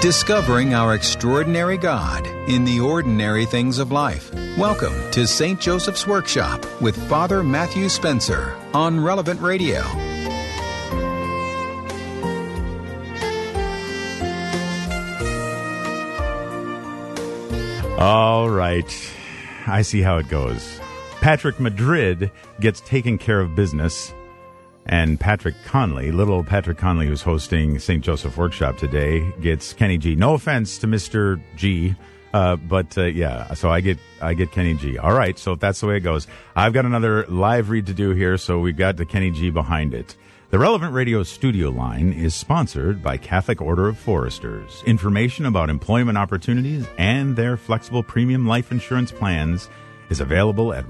Discovering our extraordinary God in the ordinary things of life. Welcome to St. Joseph's Workshop with Father Matthew Spencer on Relevant Radio. All right. I see how it goes. Patrick Madrid gets taken care of business. And Patrick Conley, little Patrick Conley, who's hosting St. Joseph Workshop today, gets Kenny G. No offense to Mr. G, but so I get Kenny G. All right, so if that's the way it goes, I've got another live read to do here, so we've got the Kenny G behind it. The Relevant Radio studio line is sponsored by Catholic Order of Foresters. Information about employment opportunities and their flexible premium life insurance plans is available at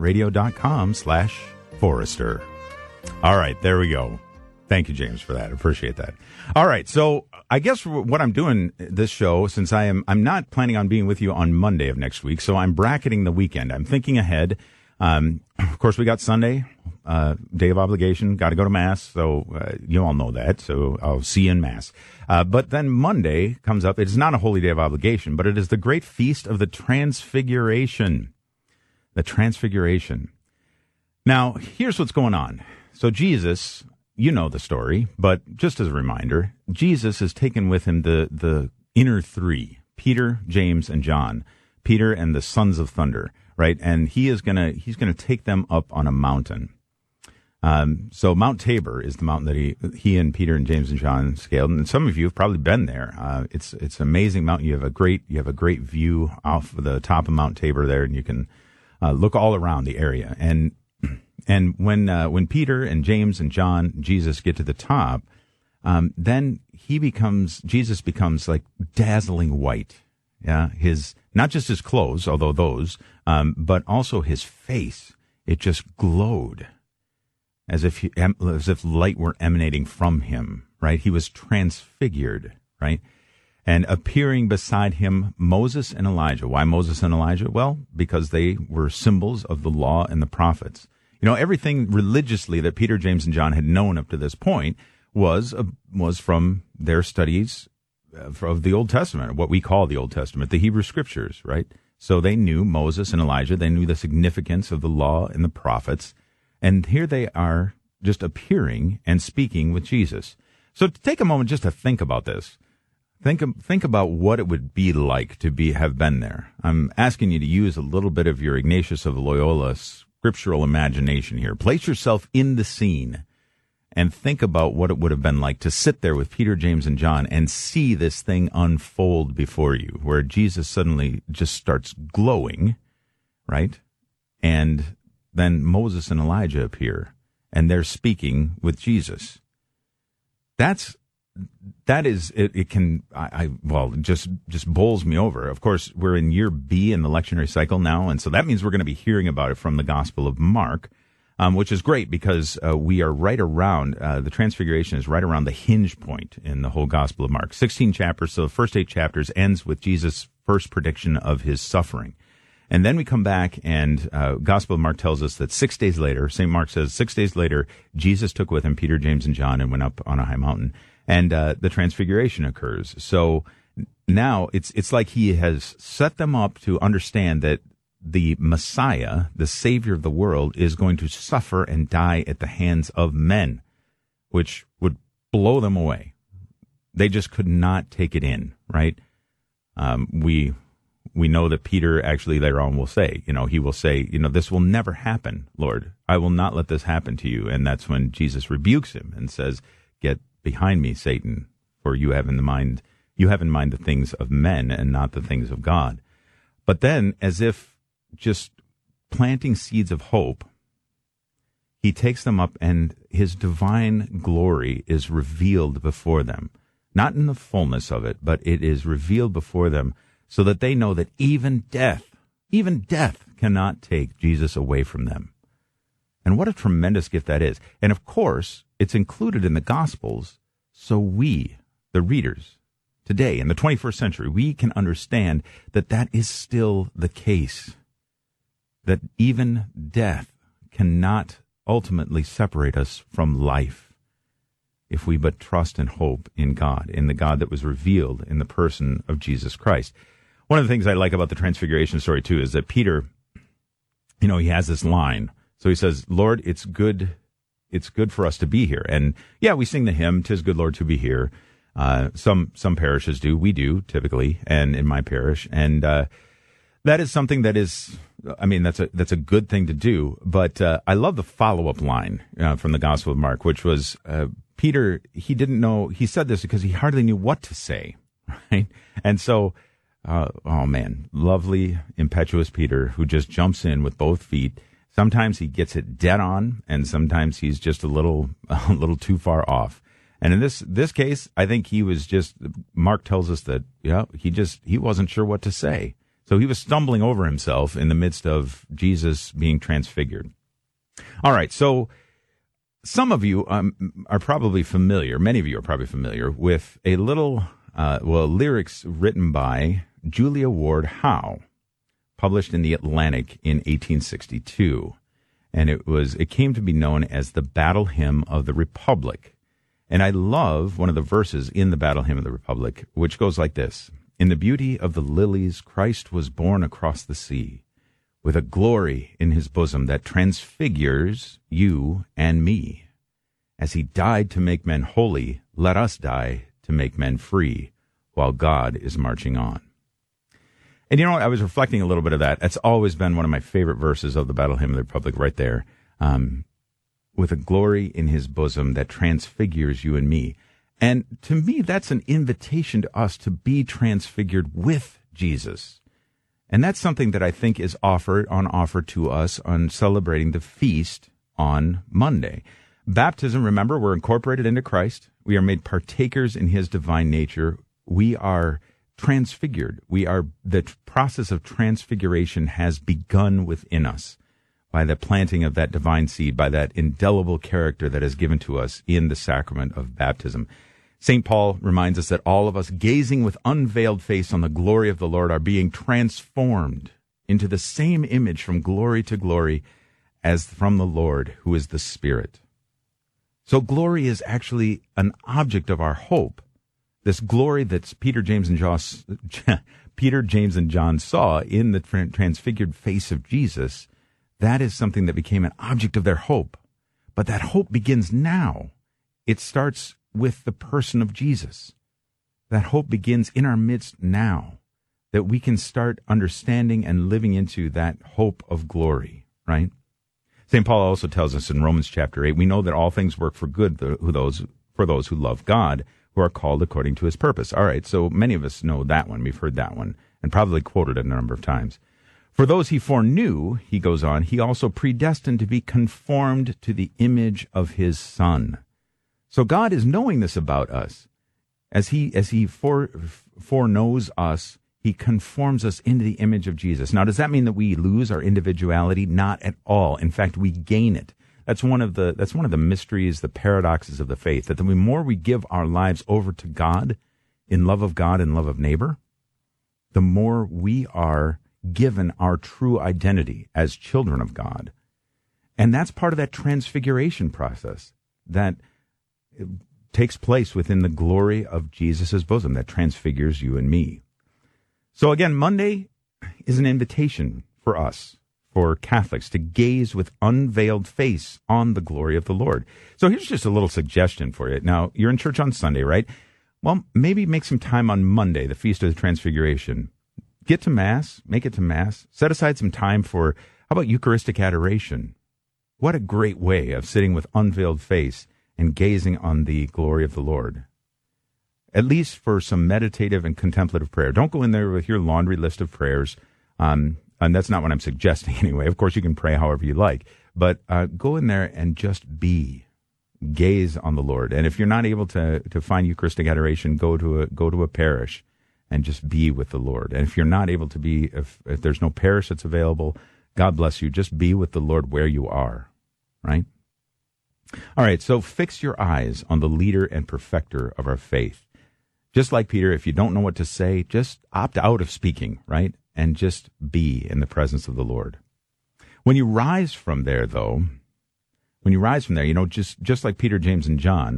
relevantradio.com/Forester. All right, there we go. Thank you, James, for that. Appreciate that. All right, so I guess what I'm doing this show, since I'm not planning on being with you on Monday of next week, so I'm bracketing the weekend. I'm thinking ahead. Of course, we got Sunday, day of obligation, got to go to Mass, so you all know that, so I'll see you in Mass. But then Monday comes up. It's not a holy day of obligation, but it is the great feast of the Transfiguration. The Transfiguration. Now, here's what's going on. So Jesus, you know the story, but just as a reminder, Jesus has taken with him the inner three, Peter, James, and John, Peter and the sons of thunder, right? And he's gonna take them up on a mountain. So Mount Tabor is the mountain that he and Peter and James and John scaled, and some of you have probably been there. It's an amazing mountain. You have a great view off the top of Mount Tabor there, and you can look all around the area. And when Peter and James and John, Jesus get to the top, then Jesus becomes like dazzling white. Yeah, not just his clothes, although those, but also his face. It just glowed as if light were emanating from him. Right, he was transfigured. Right. And appearing beside him, Moses and Elijah. Why Moses and Elijah? Well, because they were symbols of the law and the prophets. You know, everything religiously that Peter, James, and John had known up to this point was from their studies of the Old Testament, what we call the Old Testament, the Hebrew Scriptures, right? So they knew Moses and Elijah. They knew the significance of the law and the prophets. And here they are just appearing and speaking with Jesus. So to take a moment just to think about this. Think about what it would be like to have been there. I'm asking you to use a little bit of your Ignatius of Loyola scriptural imagination here. Place yourself in the scene and think about what it would have been like to sit there with Peter, James, and John and see this thing unfold before you, where Jesus suddenly just starts glowing, right? And then Moses and Elijah appear, and they're speaking with Jesus. Just bowls me over. Of course, we're in year B in the lectionary cycle now, and so that means we're going to be hearing about it from the Gospel of Mark, which is great because we are right around, the Transfiguration is right around the hinge point in the whole Gospel of Mark. 16 chapters, so the first 8 chapters ends with Jesus' first prediction of his suffering. And then we come back, and Gospel of Mark tells us that 6 days later, St. Mark says, 6 days later, Jesus took with him Peter, James, and John and went up on a high mountain. And the Transfiguration occurs. So now it's like he has set them up to understand that the Messiah, the Savior of the world, is going to suffer and die at the hands of men, which would blow them away. They just could not take it in, right? We know that Peter actually later on will say, he will say, this will never happen, Lord. I will not let this happen to you. And that's when Jesus rebukes him and says, get behind me, Satan, for you have in mind the things of men and not the things of God. But then, as if just planting seeds of hope, he takes them up and his divine glory is revealed before them. Not in the fullness of it, but it is revealed before them so that they know that even death cannot take Jesus away from them. And what a tremendous gift that is. And of course, it's included in the Gospels, so we, the readers, today in the 21st century, we can understand that that is still the case. That even death cannot ultimately separate us from life. if we but trust and hope in God, in the God that was revealed in the person of Jesus Christ. One of the things I like about the Transfiguration story, too, is that Peter, he has this line. So he says, Lord, it's good for us to be here. And yeah, we sing the hymn, 'Tis good, Lord, to be here. Some parishes do. We do, typically, and in my parish. And that is something that is, that's a good thing to do. But I love the follow-up line from the Gospel of Mark, which was Peter, he didn't know, he said this because he hardly knew what to say, right? And so, lovely, impetuous Peter, who just jumps in with both feet. Sometimes he gets it dead on, and sometimes he's just a little too far off. And in this case, I think he was just, Mark tells us that, he wasn't sure what to say. So he was stumbling over himself in the midst of Jesus being transfigured. All right, so some of you are probably familiar, many of you are probably familiar with a little, lyrics written by Julia Ward Howe, published in The Atlantic in 1862. And it came to be known as the Battle Hymn of the Republic. And I love one of the verses in the Battle Hymn of the Republic, which goes like this. In the beauty of the lilies, Christ was born across the sea, with a glory in his bosom that transfigures you and me. As he died to make men holy, let us die to make men free, while God is marching on. And you know what? I was reflecting a little bit of that. That's always been one of my favorite verses of the Battle Hymn of the Republic right there. With a glory in his bosom that transfigures you and me. And to me, that's an invitation to us to be transfigured with Jesus. And that's something that I think is on offer to us on celebrating the feast on Monday. Baptism, remember, we're incorporated into Christ. We are made partakers in his divine nature. We are transfigured. The process of transfiguration has begun within us by the planting of that divine seed, by that indelible character that is given to us in the sacrament of baptism. St. Paul reminds us that all of us, gazing with unveiled face on the glory of the Lord, are being transformed into the same image from glory to glory as from the Lord, who is the Spirit. So glory is actually an object of our hope. This glory that Peter, James, and John saw in the transfigured face of Jesus, that is something that became an object of their hope. But that hope begins now. It starts with the person of Jesus. That hope begins in our midst now, that we can start understanding and living into that hope of glory, right? St. Paul also tells us in Romans chapter 8, we know that all things work for good for those who love God, who are called according to his purpose. All right, so many of us know that one. We've heard that one and probably quoted it a number of times. For those he foreknew, he goes on, he also predestined to be conformed to the image of his Son. So God is knowing this about us. As he foreknows us, he conforms us into the image of Jesus. Now, does that mean that we lose our individuality? Not at all. In fact, we gain it. That's one of the mysteries, the paradoxes of the faith, that the more we give our lives over to God, in love of God and love of neighbor, the more we are given our true identity as children of God. And that's part of that transfiguration process that takes place within the glory of Jesus' bosom that transfigures you and me. So again, Monday is an invitation for us, for Catholics, to gaze with unveiled face on the glory of the Lord. So here's just a little suggestion for you. Now, you're in church on Sunday, right? Well, maybe make some time on Monday, the Feast of the Transfiguration. Get to Mass, make it to Mass. Set aside some time for, how about Eucharistic adoration? What a great way of sitting with unveiled face and gazing on the glory of the Lord. At least for some meditative and contemplative prayer. Don't go in there with your laundry list of prayers. And that's not what I'm suggesting anyway. Of course, you can pray however you like. But go in there and just gaze on the Lord. And if you're not able to find Eucharistic adoration, go to a parish and just be with the Lord. And if you're not able to be, if there's no parish that's available, God bless you. Just be with the Lord where you are, right? All right, so fix your eyes on the leader and perfecter of our faith. Just like Peter, if you don't know what to say, just opt out of speaking, right? And just be in the presence of the Lord. When you rise from there, though, just like Peter, James, and John,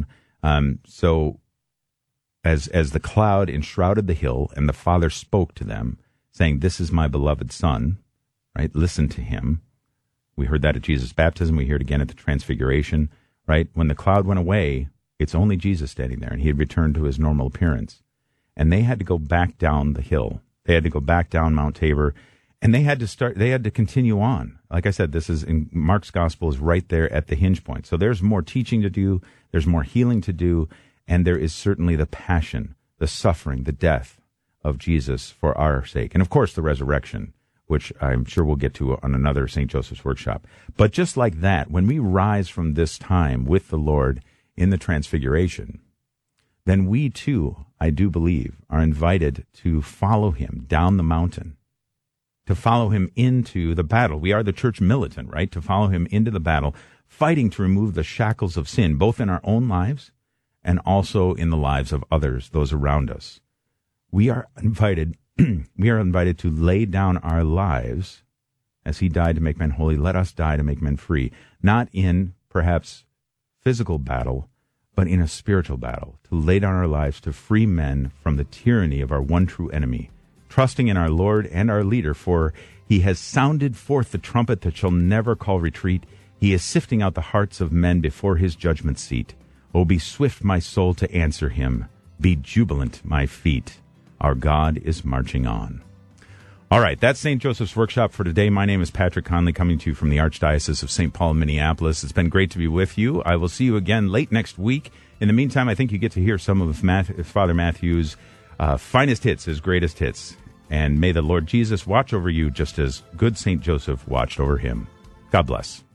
So as the cloud enshrouded the hill and the Father spoke to them, saying, "This is my beloved Son," right? Listen to him. We heard that at Jesus' baptism. We hear it again at the Transfiguration, right? When the cloud went away, it's only Jesus standing there, and he had returned to his normal appearance. And they had to go back down the hill. They had to go back down Mount Tabor, and they had to continue on. Like I said, this is in Mark's gospel is right there at the hinge point. So there's more teaching to do, there's more healing to do, and there is certainly the passion, the suffering, the death of Jesus for our sake. And of course, the resurrection, which I'm sure we'll get to on another St. Joseph's Workshop. But just like that, when we rise from this time with the Lord in the Transfiguration, then we too, I do believe, are invited to follow him down the mountain, to follow him into the battle. We are the church militant, right? To follow him into the battle, fighting to remove the shackles of sin, both in our own lives and also in the lives of others, those around us. We are invited to lay down our lives as he died to make men holy. Let us die to make men free, not in perhaps physical battle, but in a spiritual battle, to lay down our lives to free men from the tyranny of our one true enemy, trusting in our Lord and our leader, for he has sounded forth the trumpet that shall never call retreat. He is sifting out the hearts of men before his judgment seat. Oh, be swift, my soul, to answer him. Be jubilant, my feet. Our God is marching on. All right, that's St. Joseph's Workshop for today. My name is Patrick Conley, coming to you from the Archdiocese of St. Paul, Minneapolis. It's been great to be with you. I will see you again late next week. In the meantime, I think you get to hear some of Father Matthew's finest hits, his greatest hits. And may the Lord Jesus watch over you just as good St. Joseph watched over him. God bless.